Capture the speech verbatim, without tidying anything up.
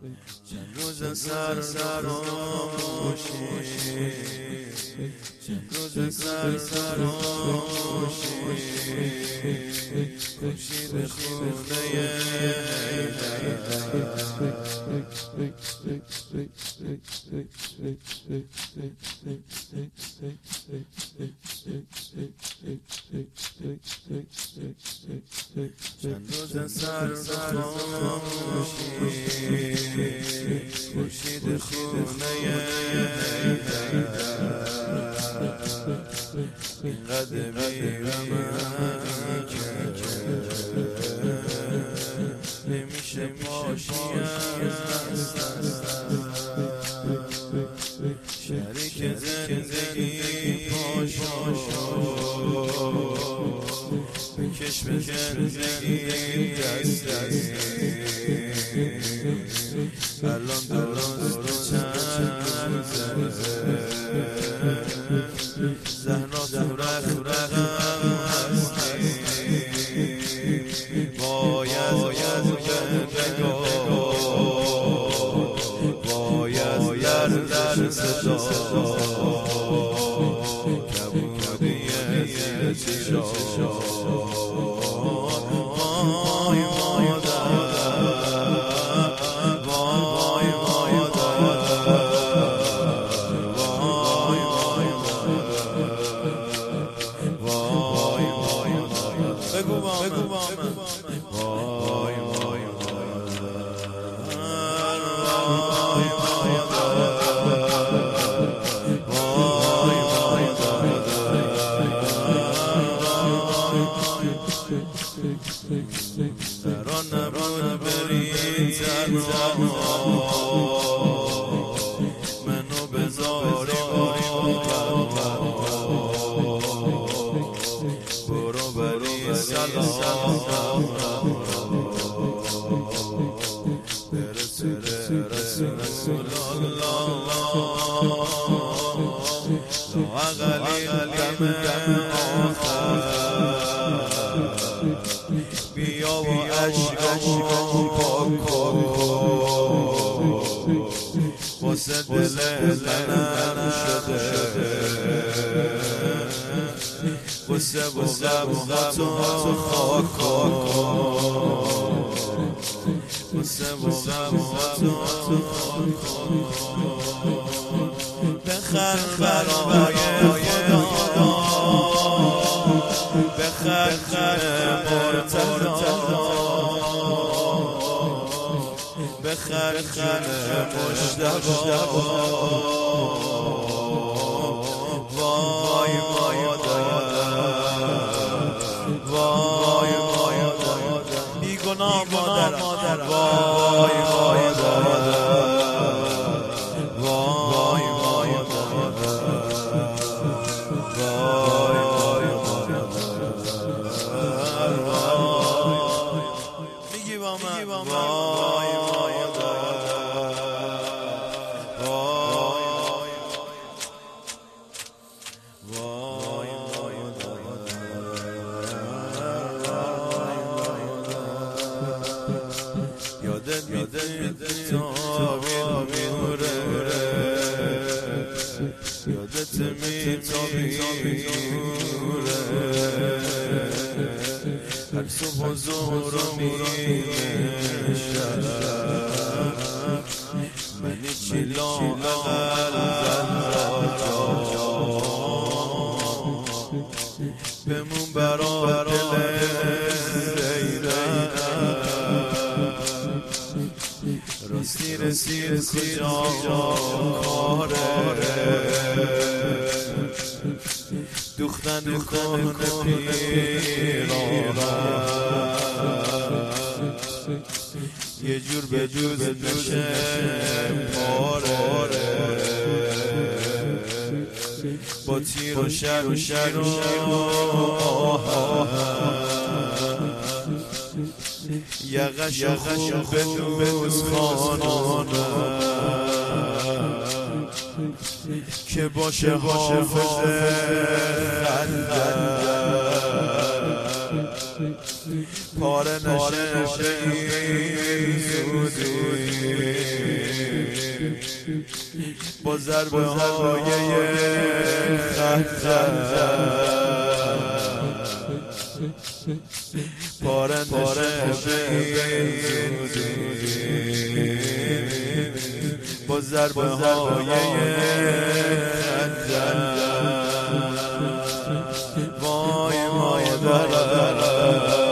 چند روز سر فراموشی، چند روز سر فراموشی، خورشید خونه چند روز سر فراموشی، خورشید خونه اینقدر میرمم که نمیشه پاشی از دستم، شریک زندگی پاشو بکش به زندگی دست الان درست چند روزه زهرا تو رخ رقم هستی، باید بگو باید در در صدا کبودی چشا وای مادر وای مادر وای وای وای بگو با من وای وای دران نبود بری تنها منو بذاری برو بری سلام برسه رسول الله اقلی دم آخر بیا و عشقمو پاک کن واسه دل منم شده واسه بغضاتو خاک کن واسه بغضاتو خاک کن بخر برای خدا بخر بخر خانه مشتبا وای مادر وای مادر بیگناه مادر وای مادر وای مادر میگی با من وای یادت میمونه یادت میمونه هر صبح و ظهر و نیمه شب منی چی لااقل بمون برا دل زیدن راستی رسید کجا کاره دوختن کنه پیرانم یه جور به جوز بشه پاره با تیر و شر و شر و یقش یقش به دوز خانانم که باشه حافظ خلدم پاره نشه زودی با ضربه های خنجر پاره نشه زودی با ضربه های خنجر وای مادرم